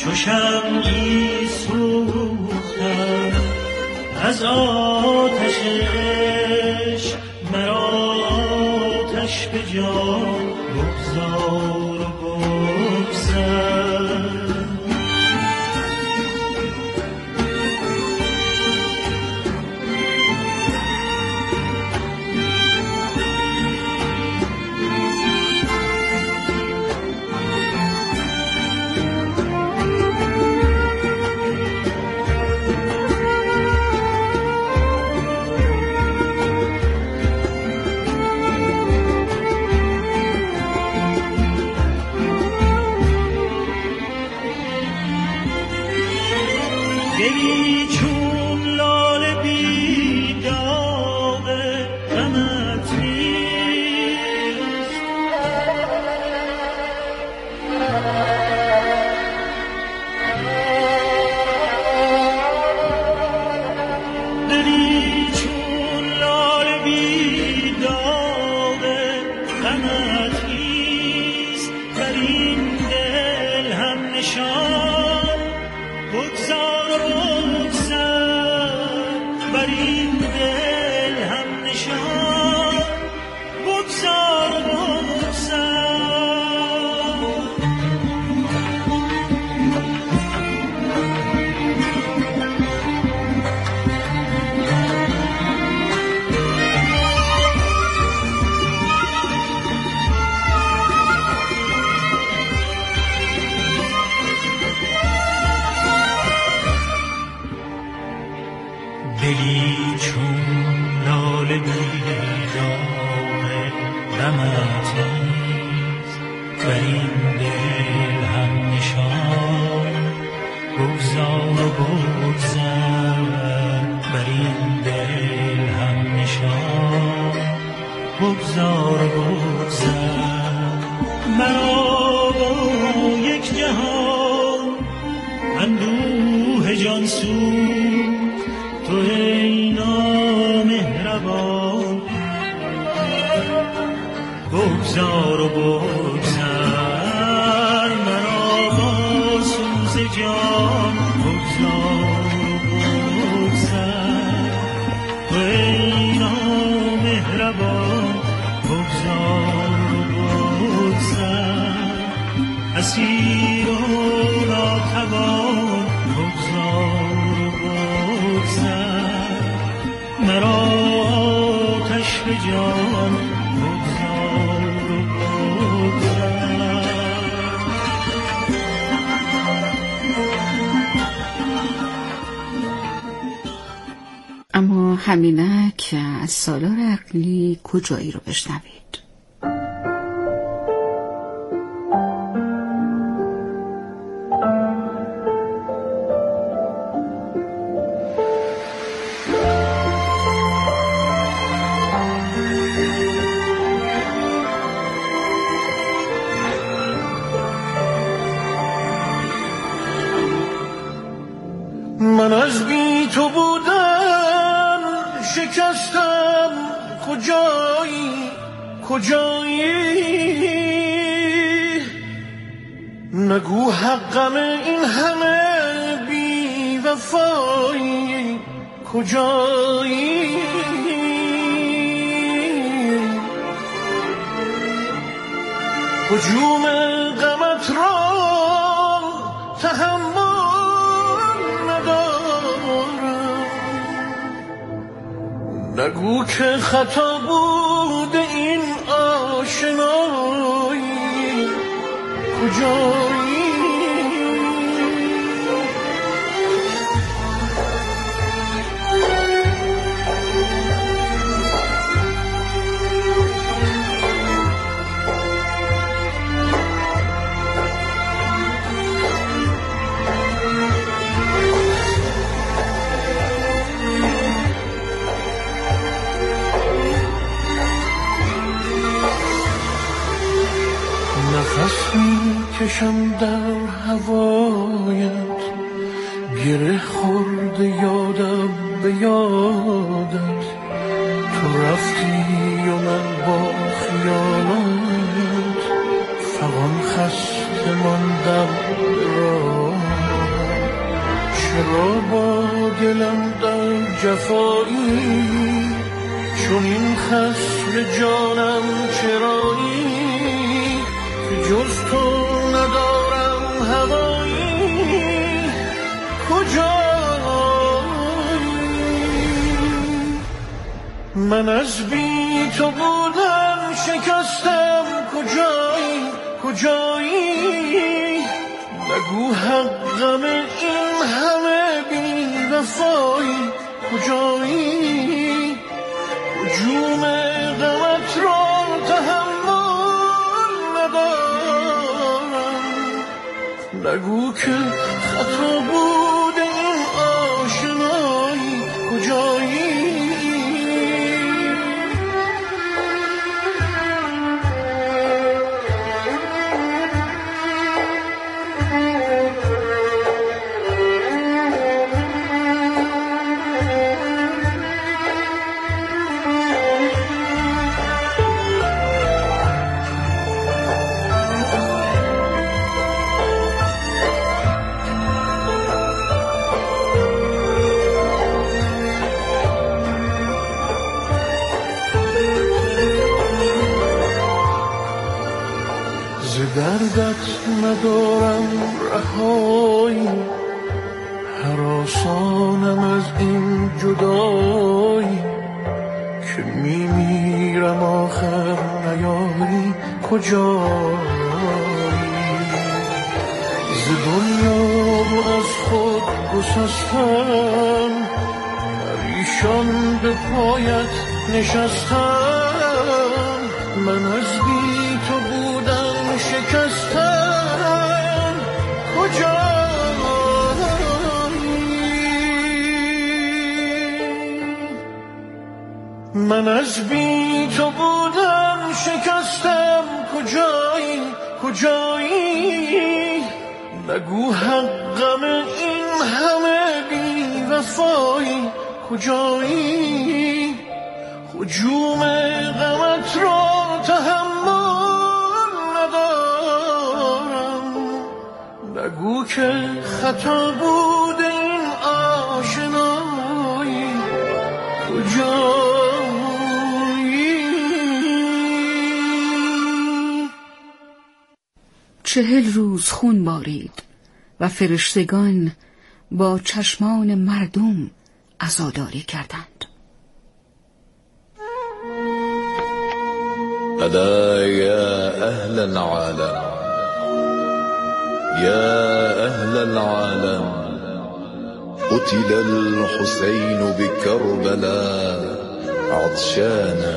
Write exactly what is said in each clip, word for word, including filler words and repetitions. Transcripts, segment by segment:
چو شمعی سوختم از آتش عشق، مرا آتش به جان بگذار و بگذر. دلی چون لاله بی داغ غمت نیست، دلی چون لاله بی داغ غمت نیست، بر این دل هم نشان بگذار. بر این دل هم نشان بگذار و دلی چون لاله بی داغ غمت نیست، بر این دل هم نشان بگذار و بگذر. بر این دل هم نشان بگذار و بگذر. مرا با یک جهان اندوه جان سوز، تو ای نامهربان بگذار و بگذر. مرا با سوز جان بگذار و بگذر. تو ای نامهربان بگذار و بگذر. اسیر و ناتوان بگذار و بگذر. مرا آتش به جان بگذار و بگذر. اما همینک از سالار عقلی کجایی رو بشنوید؟ من از بی تو بودن شکستم، کجایی کجایی؟ نگو حقم این همه بی وفایی کجایی؟ هجوم غمت را تحمل نگو که خطا بود این آشنایی کجایی؟ نفس میکشم در هوایت، گره خورده یادم به یادت. تو رفتی و من با خیالت، فغان خسته ماندم به راهت. چرا با دلم در جفایی چون این خسر جانم چرایی که جز تو ندارم هوایی کجایی من از بی تو بودم شکستم کجایی کجایی نگو حقم این همه بی وفایی کجایی هجوم غمت را تحمل ندارم نگو که خطا بود این آشنایی کجایی دردت ندارم رهایی هراسانم از این جدایی که میمیرم آخر نیایی کجایی ز دنیا و از خود گسستم پریشان به پایت نشستم من از بی تو بودم شکستم کجایی من از بی تو بودم شکستم کجایی کجایی نگو حقم این همه بی وفایی کجایی هجوم غمت را تحمل ندارم نگو که خطا بود این آشنایی کجایی چهل روز خون بارید و فرشتگان با چشمان مردم عزاداری کردند. ألا يا أهل العالم يا أهل العالم قتل الحسين بكربلاء عطشانا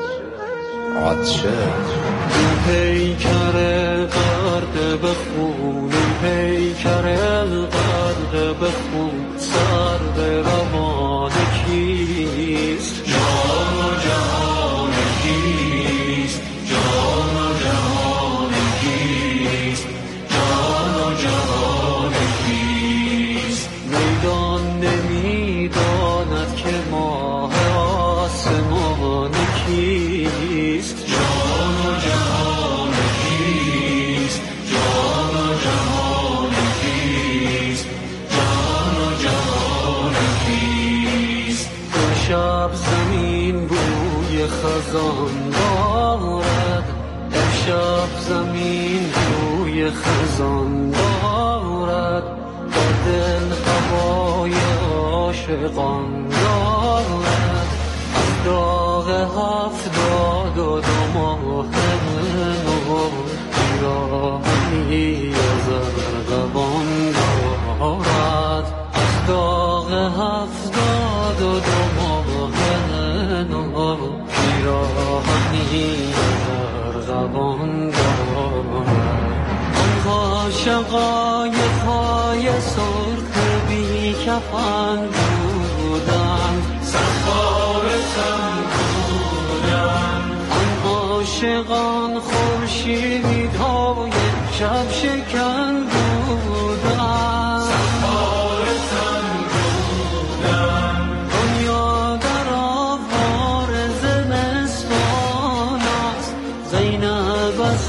عطشانا پیکر غرق بخون پیکر غرق بخون سرد روان کیست جان و جهان کیست جان و جهان کیست جان و جهان کیست میدان نمیداند که ماه آسمان کیست جان و جهان کیست جان و جهان کیست جان و جهان کیست شب زمین بوی خزان دارد امشب زمین بوی خزان دارد با دل هوای عاشقان دارد از داغ هفتاد و دو ماه نو پیراهنی از ارغوان دارد از داغ هفتاد و دو ماه نو پیراهنی از ارغوان دارد آن عاشقای پای سرخ بی کفن بودند سرخار تن بودند آن عاشقان خورشیدهای شب شکن بودند سرخار تن بودند دنیا در آوار زمستان است زینب از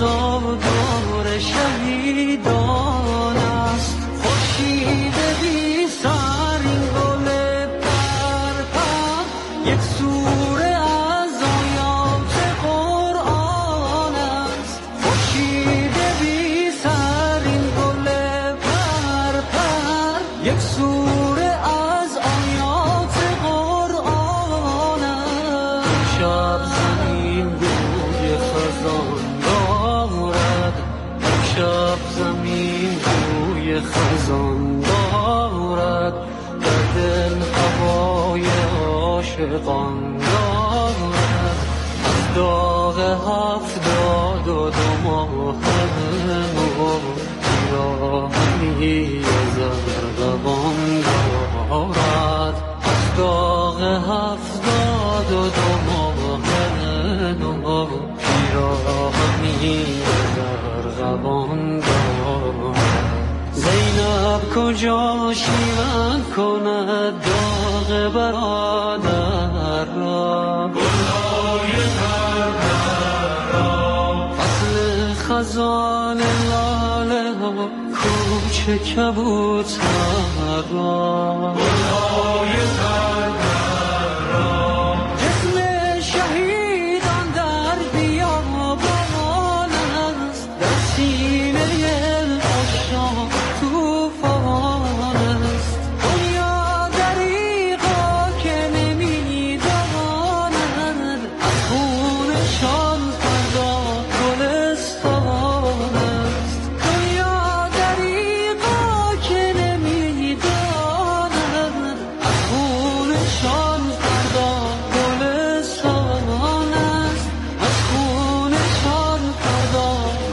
آوار شهیدان است خورشید بی سر زمین بوی خزان دارد، در دل هوای عاشقان دارد. از داغ هفتاد و دو ماه نو پیراهنی زربان دارد. از داغ هفتاد و دو ماه نو پیراهنی زربان دارد. زینب کجا شیون کند داغ برادر را، گلهای پرور را. فصل خزان لاله ها کوچه کبوتر را، گلهای پرور را. جسم شهیدان در بیابان است، در سینه عشاق توفان است. دنیا دریغا که نمی دواند، از خونشان فردا گلستان است. دنیا دریغا که نمی دواند، از خونشان فردا گلستان است. از خونشان فردا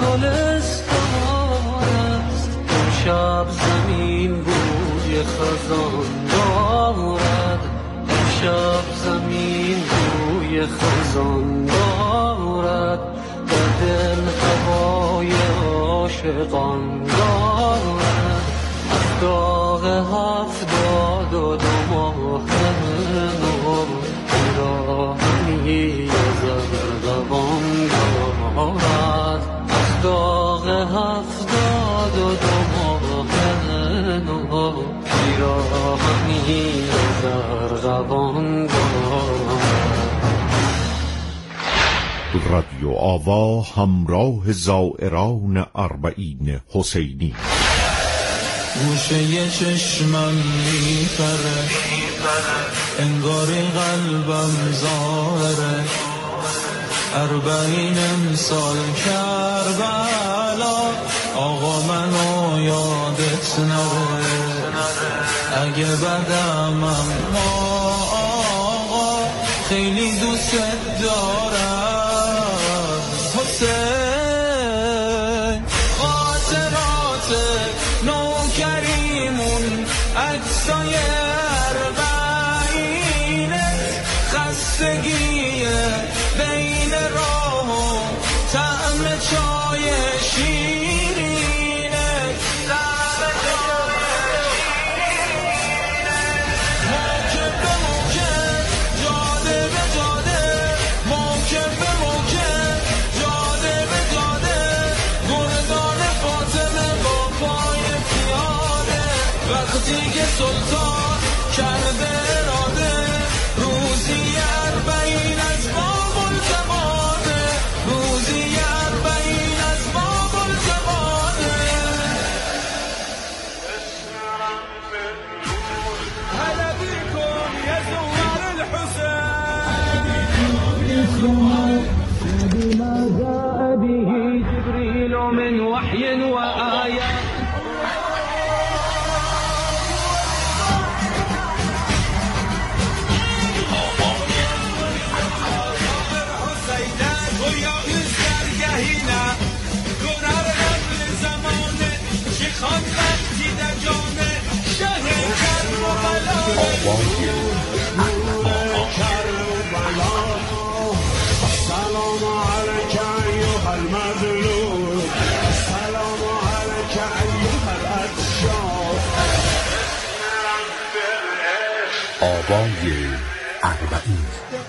گلستان است. شب زمین بوی خزان دارد، شب زمین بوی خزان دارد. در دل هوای عاشقان دارد. از داغ هفتاد و دو ماه نو پیراهنی زربان دارد. از داغ هفتاد و دو ماه نو پیراهنی زربان دارد. رادیو آوا همراه زائران اربعین حسینی. گوشه چشمم میپره، انگار قلبم زاره. اربعین امسال کربلا، آقا منو یادت نره. اگه بدم اما آقا خیلی دوست دارم. حسین خاطرات نوکریمون، عکسای اربعینه، خستگی بین راه و طعم چای شیرینه. موکب به موکب، جاده به جاده، موکب به موکب، جاده به جاده. گردان فاطمه با پای پیاده، وقتی که سلطان کرده اراده. روزی اربعین از بابل زمانه، روزی اربعین از بابل زمانه. هلا بكم يا زوار الحسين. بما جاء به جبريل من وحي وآيات. سلام عليك أيها المظلوم، سلام عليك أيها الأتشاف. آوای اربعین.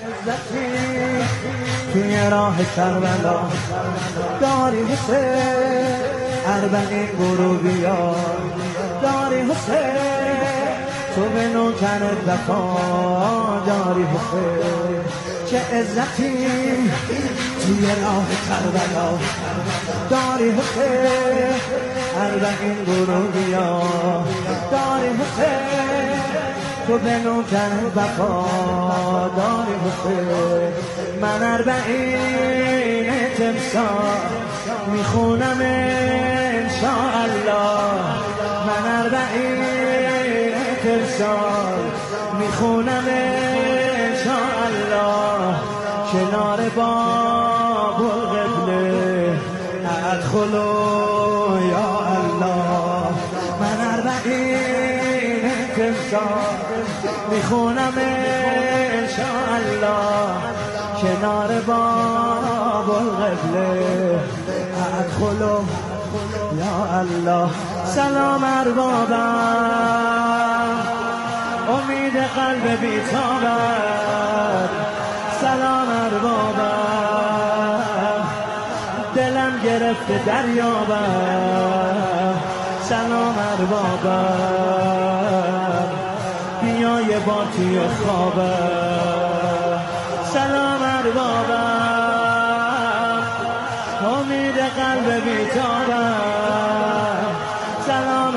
توی راه کربلا داری حسین، اربعین برو بیا داری حسین. تو به نوکرت وفا داری حسین. چه عزتی توی راه کربلا داری حسین، اربعین برو بیا داری حسین. تو به نوکرت وفا داری حسین. من اربعین تمسا میخونم انشاءالله من اربعین ترسال میخونم انشاءالله کنار باب القبله ادخلوا یا الله من اربعین ترسال میخونم انشاءالله کنار باب القبله ادخلوا یا الله سلام اربابم امید قلب بیتابم سلام اربابم دلم گرفته دریابم سلام اربابم بیا یه بار توی خوابم سلام اربابم امید قلب بیتابم سلام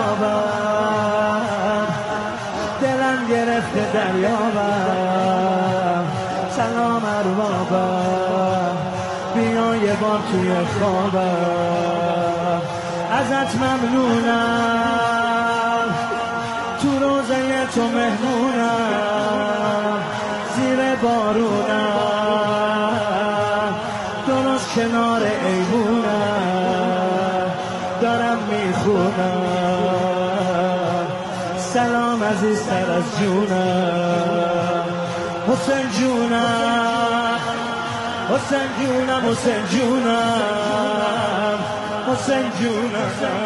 اربابم دلم گرفته دریابم سلام اربابم بیا یه بار توی خوابم ازت ممنونم تو روزه تو مهمونم زیر بارونم درست کنار ایوونم دارم میخونم سلام عزیزتر از جونم حسین جونم حسین جونم حسین جونم حسین جونم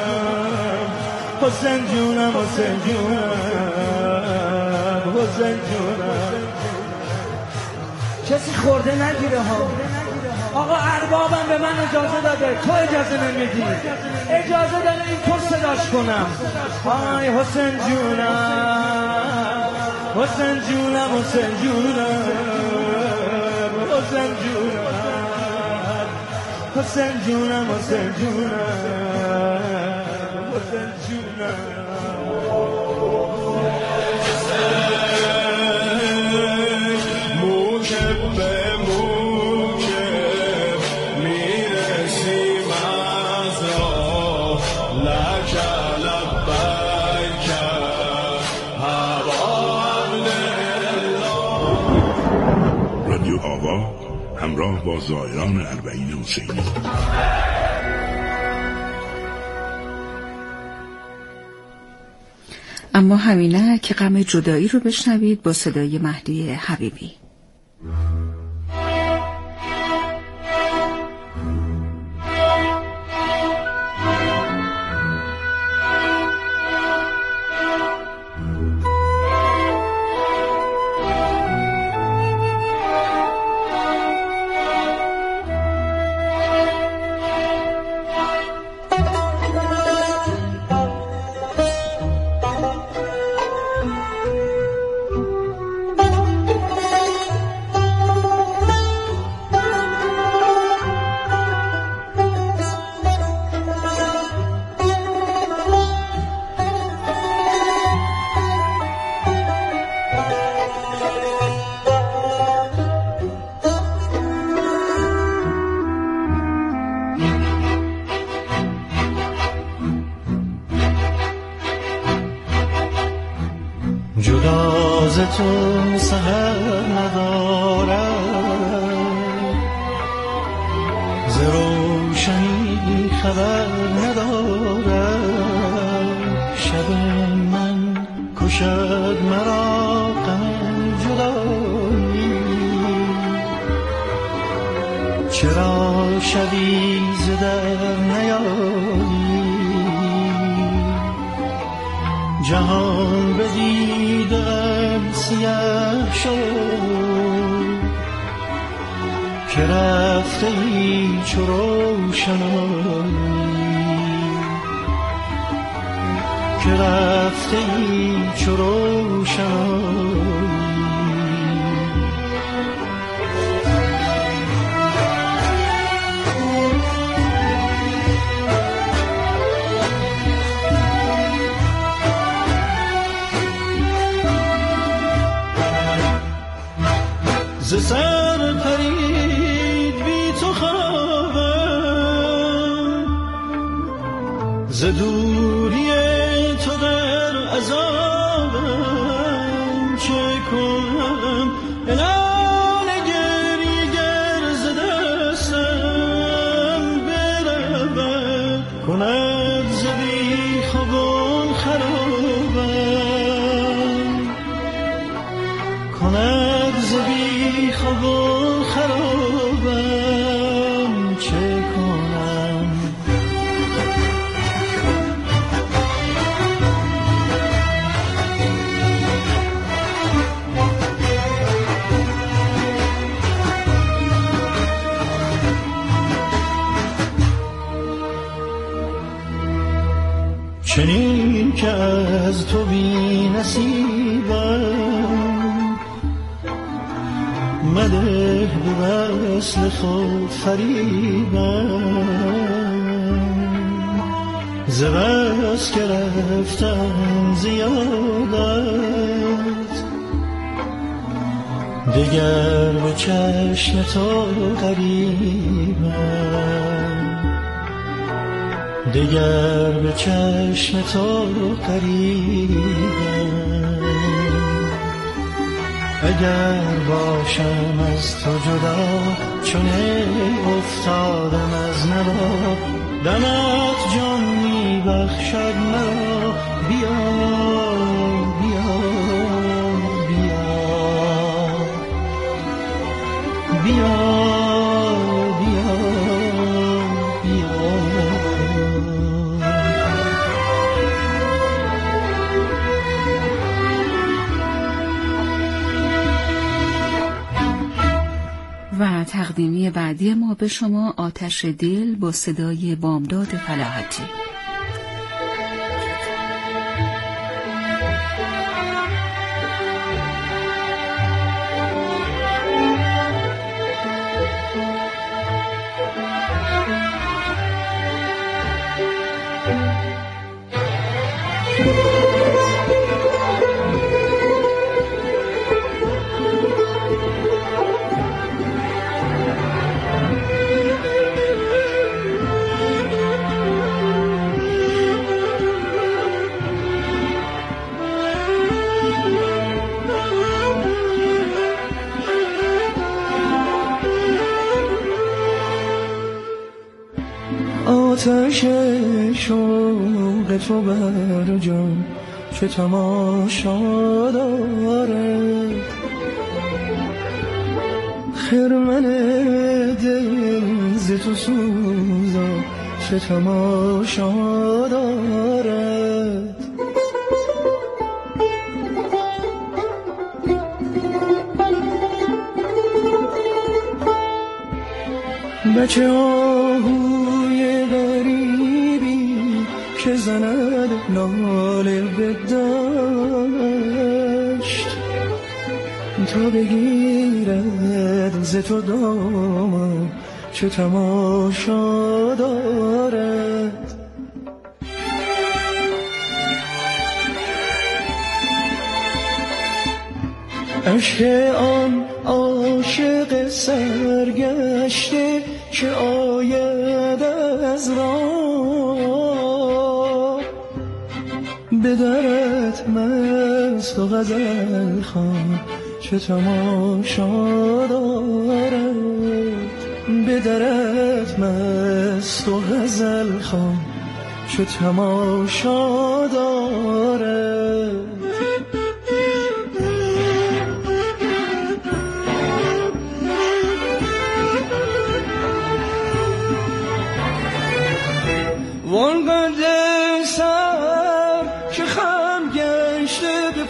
حسین جونم حسین جونم حسین جونم کسی خورده نگیره ها آقا اربابم به من اجازه داده تو اجازه نمیدی اجازه داده این تو صداش کنم آی حسین جونم حسین جونم حسین جونم حسین جونم حسین جونم حسین جونم حسین جونم موکب به موکب میرسیم از راه لک لبیک هوا رادیو آوا همراه با زائران اربعین حسینی. اما همینه که غم جدایی رو بشنوید با صدای مهدی حبیبی. جدا ز تو سحر ندارم ز روشنی خبر ندارم شب من کشد مرا غم جدایی چرا شبی ز در نیایی جهان بدیدم سیاه شد که رفته ای چو روشنایی که رفته ای چو روشنایی ز سر پرید بی تو خوابم دوری تو در عذابم چه کنم الان گری گر ز دستم برود کند ز بی خوابان خرابم کند ز بی خوابان خرابم چه کنم چنین که از تو بی نصیبم مده به وصل خود فریبم ز بس که رفتم زیادت دگر به چشم تو قریبم دگر به چشم تو قریبم اگر باشم از تو جدا چون افتادم از نوا دمت جان می بخشد مرا بیا بیا بیا بیا و تقدیمی بعدی ما به شما آتش دل با صدای بامداد فلاحتی. آتش شوق تو بر جان چه تماشا دارد خرمن دل ز تو سوزا چه تماشا دارد بچه آهوی غریبی که زند ناله به دشت تا بگیرد ز تو دامن چه تماشا دارد عشق آن عاشق سرگشته که آید از راه به درت مست و غزل خوان چه تماشا دارد به درت مست و غزل خوان چه تماشا دارد وانقدر سر که خم گشته به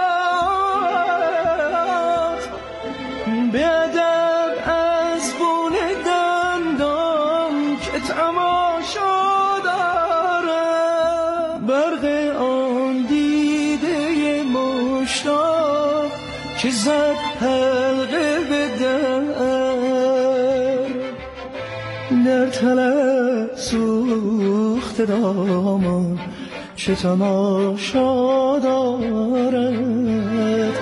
پات به ادب از بون دندان که تماشا داره برق آن دیده مشتاق که زد حلقه به در در طلب سوخت دامان چه تماشا دارد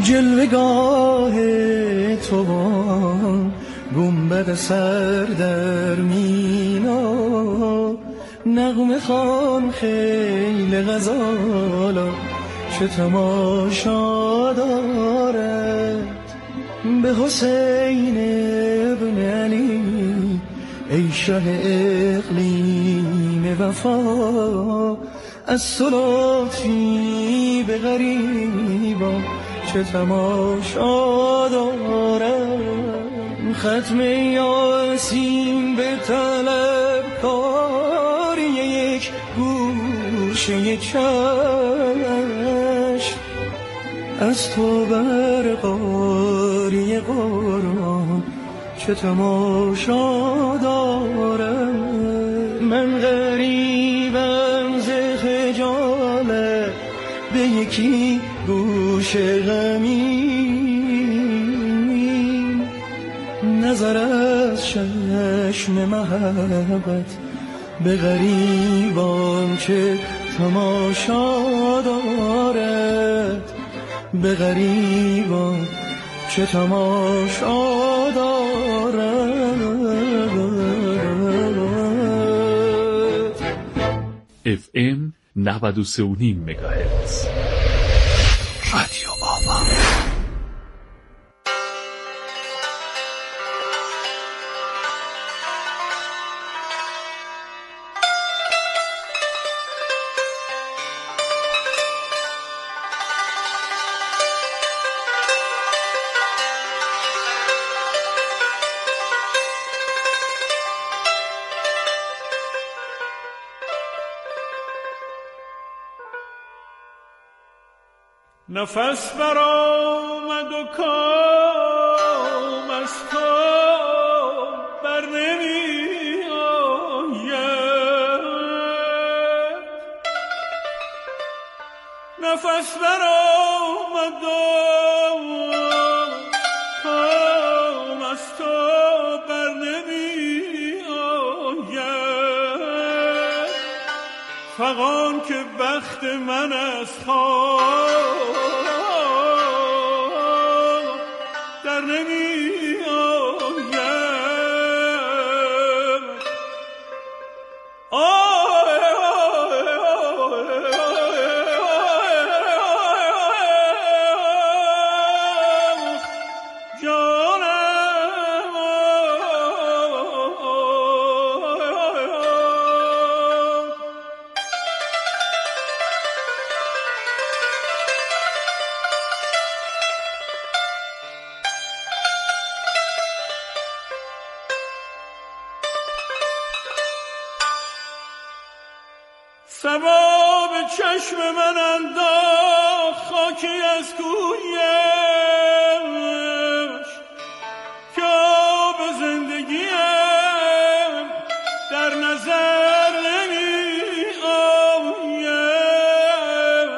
جلوگاه تو با گنبد سر در مینا، نغمه خوان خیل غزالا چه تماشا دارد. به حسین ابن علی ای شه اقلیم وفا، از تو لطفی به غریبان چه تماشا دارد. ختم یاسین به طلب کاری یک گوشه چشم، از تو بر قاری قرآن چه تماشا دارم. من غریبم ز خجالت به یکی گوشه غمین، نظر از چشم محبت به غریبان چه تماشا دارد. به غریبان چه تماشا دارد. اف ام نود و سه و نیم مگاهرتز رادیو آوا. نفس برآمد و کام از تو بر نمی آید. نفس برآمد و کام از تو بر نمی آید. فغان که بخت من از خواب در نمی آید. سباب چشم من انداخت خاکی از کویش، که آب زندگیم در نظر نمی آید.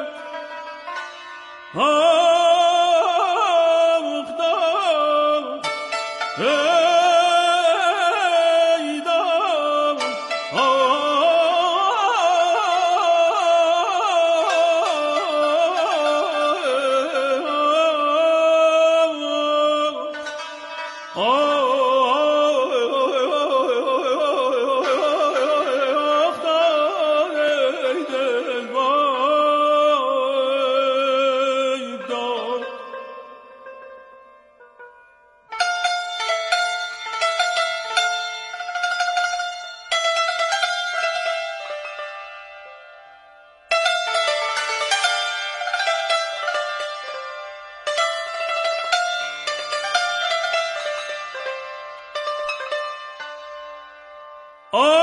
آموختم ای دام آه